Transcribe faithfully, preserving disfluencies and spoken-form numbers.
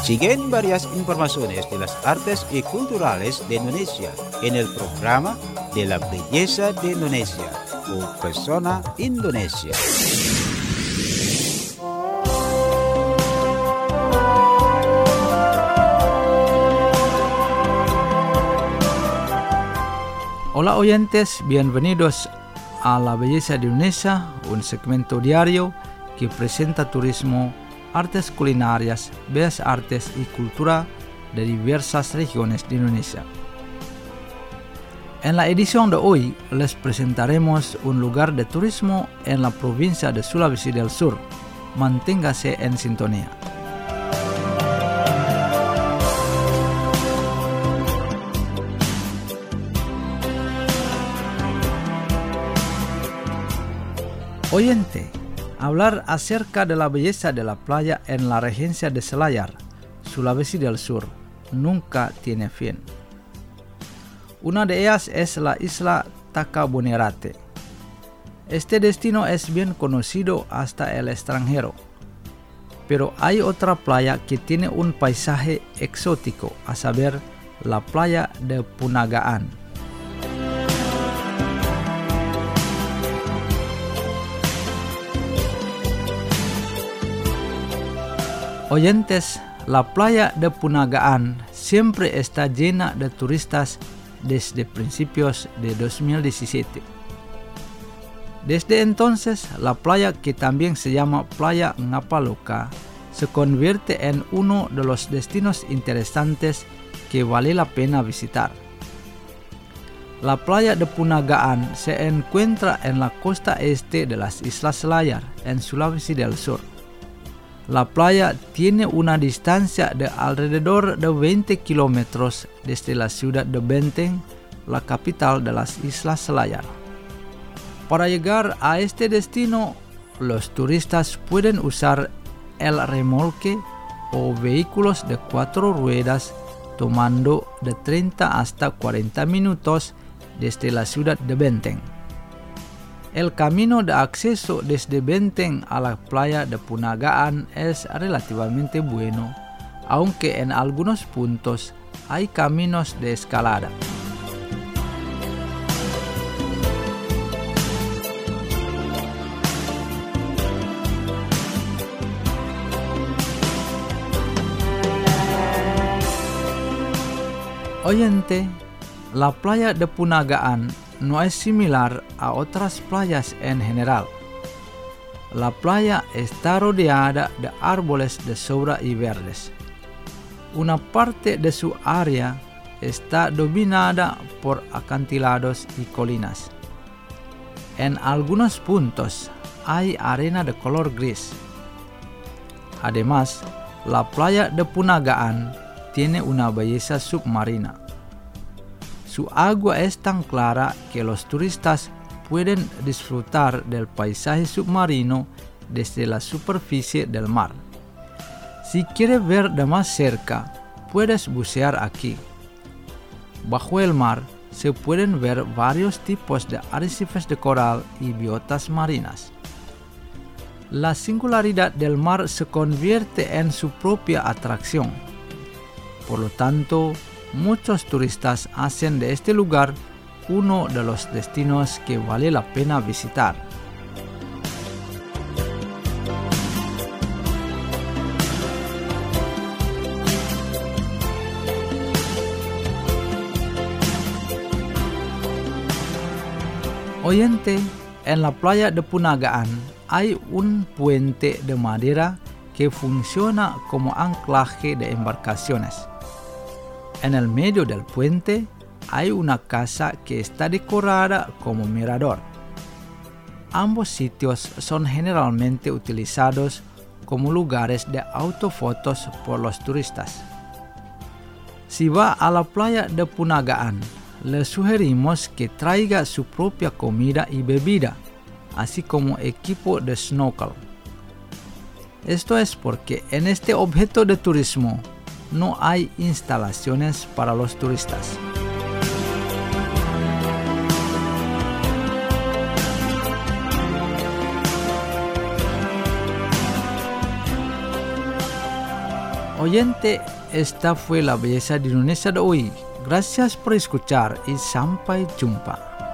Siguen varias informaciones de las artes y culturales de Indonesia en el programa de la belleza de Indonesia o Persona Indonesia. Hola oyentes, bienvenidos a La Belleza de Indonesia, un segmento diario que presenta turismo, artes culinarias, bellas artes y cultura de diversas regiones de Indonesia. En la edición de hoy les presentaremos un lugar de turismo en la provincia de Sulawesi del Sur. Manténgase en sintonía. Oyente, hablar acerca de la belleza de la playa en la regencia de Selayar, Sulawesi del Sur, nunca tiene fin. Una de ellas es la isla Takabonerate. Este destino es bien conocido hasta el extranjero, pero hay otra playa que tiene un paisaje exótico, a saber, la playa de Punagaan. Oyentes, la playa de Punagaan siempre está llena de turistas desde principios de dos mil diecisiete. Desde entonces, la playa, que también se llama Playa Ngapaloka, se convierte en uno de los destinos interesantes que vale la pena visitar. La playa de Punagaan se encuentra en la costa este de las Islas Selayar, en Sulawesi del Sur. La playa tiene una distancia de alrededor de veinte kilómetros desde la ciudad de Benteng, la capital de las Islas Selayar. Para llegar a este destino, los turistas pueden usar el remolque o vehículos de cuatro ruedas, tomando de treinta hasta cuarenta minutos desde la ciudad de Benteng. El camino de acceso desde Benteng a la playa de Punagaan es relativamente bueno, aunque en algunos puntos hay caminos de escalada. Oyente, la playa de Punagaan no es similar a otras playas en general. La playa está rodeada de árboles de sobra y verdes. Una parte de su área está dominada por acantilados y colinas. En algunos puntos hay arena de color gris. Además, la playa de Punagaan tiene una belleza submarina. Su agua es tan clara que los turistas pueden disfrutar del paisaje submarino desde la superficie del mar. Si quieres ver de más cerca, puedes bucear aquí. Bajo el mar se pueden ver varios tipos de arrecifes de coral y biotas marinas. La singularidad del mar se convierte en su propia atracción. Por lo tanto, muchos turistas hacen de este lugar uno de los destinos que vale la pena visitar. Oyente, en la playa de Punagaan hay un puente de madera que funciona como anclaje de embarcaciones. En el medio del puente hay una casa que está decorada como mirador. Ambos sitios son generalmente utilizados como lugares de autofotos por los turistas. Si va a la playa de Punagaan, le sugerimos que traiga su propia comida y bebida, así como equipo de snorkel. Esto es porque en este objeto de turismo no hay instalaciones para los turistas. Oyente, esta fue la belleza de Indonesia de hoy. Gracias por escuchar y sampai jumpa.